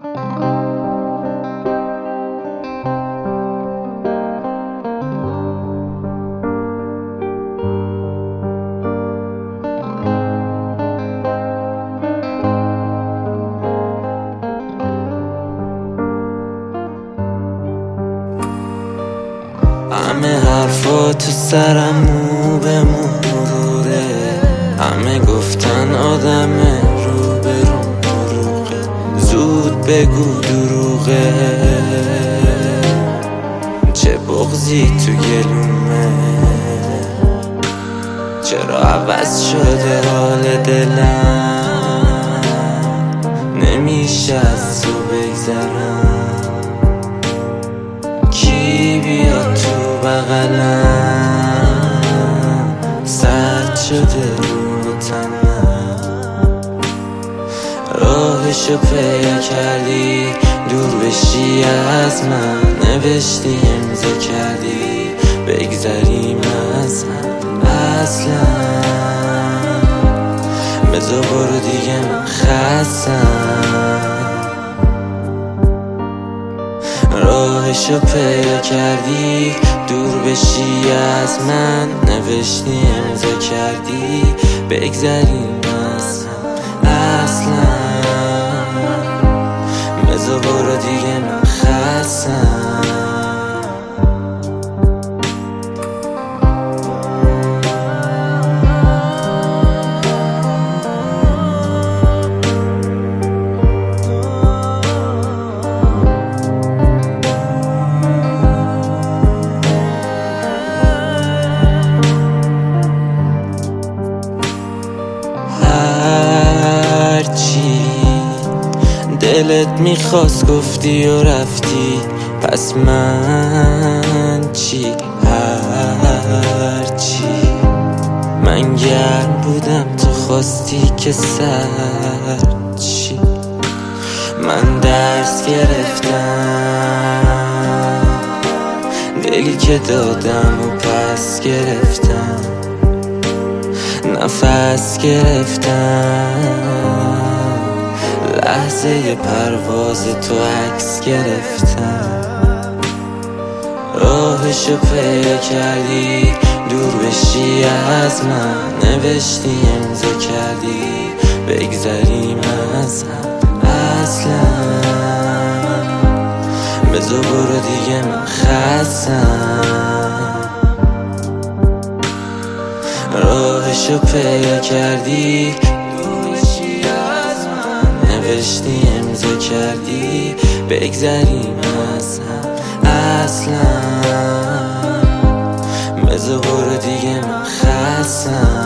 همه حرفا تو سرم مو به مروره، همه گفتن آدم رو به دروغه، زود بگو دروغه. چه بغضی تو گلومه، چرا عوض شده حال دلم، نمیشه از تو بگذرم. کی بیاد تو بغلم، سرد شده رو تنم. راهشو پیدا کردی دور بشی از من، نوشتی امضا کردی بگذریم از هم. اصلا بذار برو دیگه من خستم. راهشو پیدا کردی دور بشی از من، نوشتی امضا کردی بگذریم از هم. اصلا بذار برو دیگه من خستم. دلت میخواست گفتی و رفتی، پس من چی؟ هرچی من گرم بودم تو خواستی که سرد چی؟ من درس گرفتم، دلی که دادم و پس گرفتم، نفس گرفتم، لحظه پرواز تو عکس گرفتم. راهشو پیدا کردی دور بشی از من، نوشتی امضا کردی بگذریم از هم. اصلا بذار برو دیگه من خستم. راهشو پیدا کردی نوشتی امضا کردی بگذریم از هم. اصلا بذار برو دیگه من خستم.